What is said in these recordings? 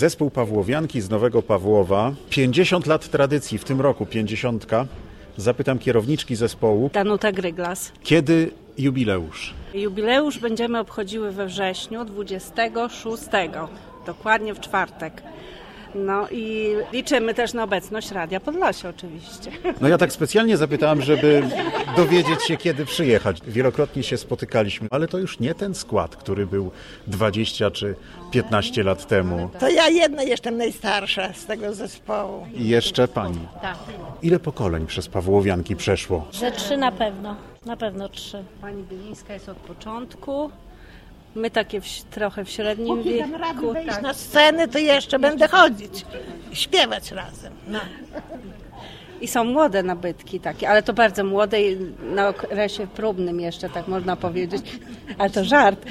Zespół Pawłowianki z Nowego Pawłowa. 50 lat tradycji, w tym roku 50. Zapytam kierowniczki zespołu. Danuta Gryglas. Kiedy jubileusz? Jubileusz będziemy obchodziły we wrześniu 26, dokładnie w czwartek. No i liczymy też na obecność Radia Podlasie oczywiście. No ja tak specjalnie zapytałem, żeby dowiedzieć się, kiedy przyjechać. Wielokrotnie się spotykaliśmy, ale to już nie ten skład, który był 20 czy 15 lat temu. To ja jedna jestem najstarsza z tego zespołu. I jeszcze pani. Tak. Ile pokoleń przez Pawłowianki przeszło? Ze 3 na pewno 3. Pani Bilińska jest od początku. My takie trochę w średnim Póki dam radę wieku. wejść Tak. na sceny, to jeszcze będę chodzić, śpiewać razem. No. I są młode nabytki takie, ale to bardzo młode i na okresie próbnym jeszcze, tak można powiedzieć. Ale to żart.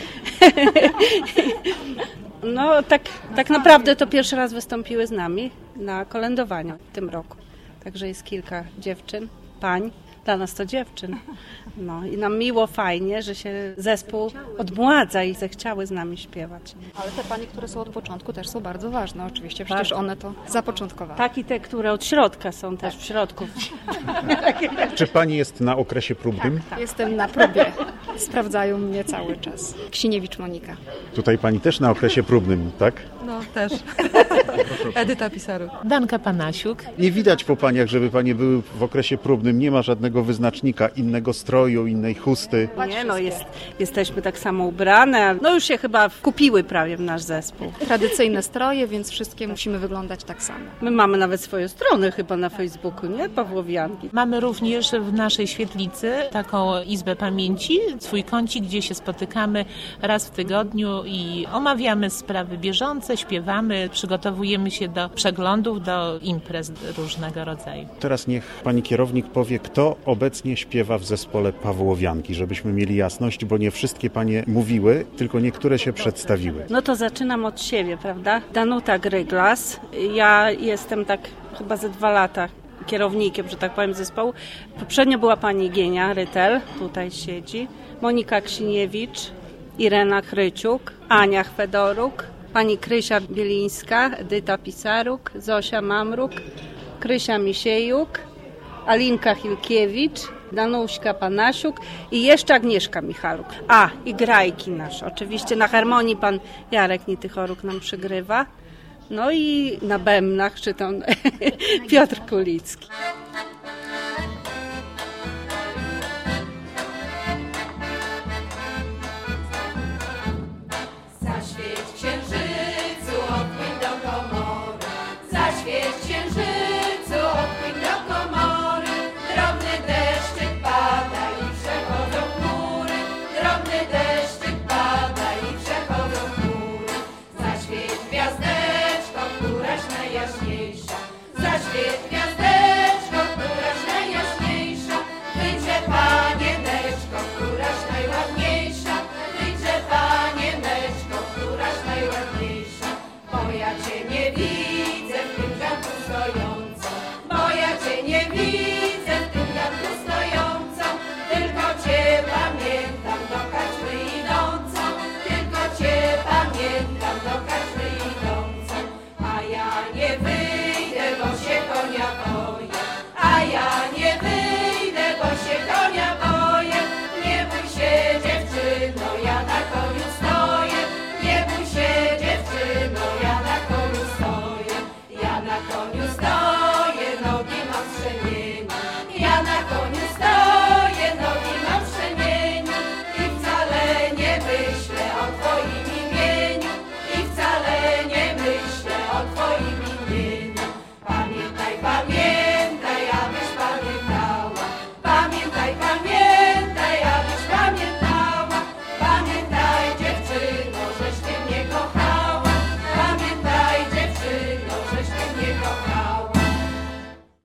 No tak naprawdę to pierwszy raz wystąpiły z nami na kolędowaniu w tym roku. Także jest kilka dziewczyn, pań. Dla nas to dziewczyn. No i nam miło, fajnie, że się zespół odmładza i zechciały z nami śpiewać. Ale te panie, które są od początku, też są bardzo ważne oczywiście. Przecież one to zapoczątkowały. Tak i te, które od środka są też w środku. Czy pani jest na okresie próbnym? Tak. Jestem na próbie. Sprawdzają mnie cały czas. Ksiniewicz Monika. Tutaj pani też na okresie próbnym, tak? No, też. Edyta Pisaruk. Danka Panasiuk. Nie widać po paniach, żeby panie były w okresie próbnym. Nie ma żadnego wyznacznika, innego stroju, innej chusty. Nie, no jesteśmy tak samo ubrane. No już się chyba kupiły prawie w nasz zespół. Tradycyjne stroje, więc wszystkie musimy wyglądać tak samo. My mamy nawet swoje strony chyba na Facebooku, nie? Pawłowianki. Mamy również w naszej świetlicy taką izbę pamięci, swój kącik, gdzie się spotykamy raz w tygodniu i omawiamy sprawy bieżące, śpiewamy, przygotowujemy się do przeglądów, do imprez różnego rodzaju. Teraz niech pani kierownik powie, kto obecnie śpiewa w zespole Pawłowianki, żebyśmy mieli jasność, bo nie wszystkie panie mówiły, tylko niektóre się przedstawiły. No to zaczynam od siebie, prawda? Danuta Gryglas. Ja jestem tak chyba ze 2 lata kierownikiem, że tak powiem, zespołu. Poprzednio była pani Gienia Rytel, tutaj siedzi, Monika Ksiniewicz, Irena Chryciuk, Ania Chwedoruk, pani Krysia Bielińska, Edyta Pisaruk, Zosia Mamruk, Krysia Misiejuk, Alinka Hilkiewicz, Danuśka Panasiuk i jeszcze Agnieszka Michaluk. A, i grajki nasze. Oczywiście na harmonii pan Jarek Nitychoruk nam przygrywa. No i na bębnach czytam Piotr Kulicki.